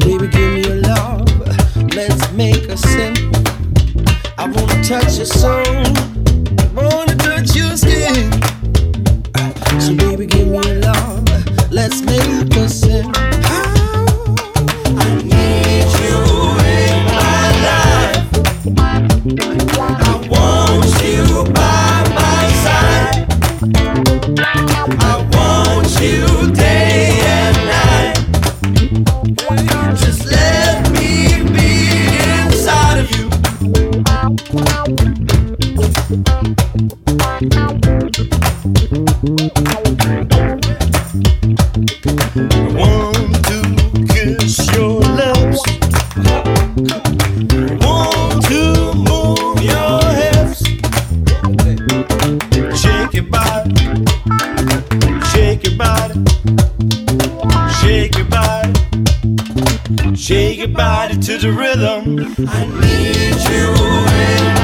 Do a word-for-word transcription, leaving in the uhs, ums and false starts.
baby, give me your love. Let's make a sin. I wanna touch your soul. I wanna touch your skin. So baby, give me your love. Let's make a sin. I need you in my life. I want you by my side. I want you day and night. Just let me be inside of you. I want to kiss your lips. I want to move your hips. Shake your body. Shake your body. Shake your body. Shake your body to the rhythm. I need you in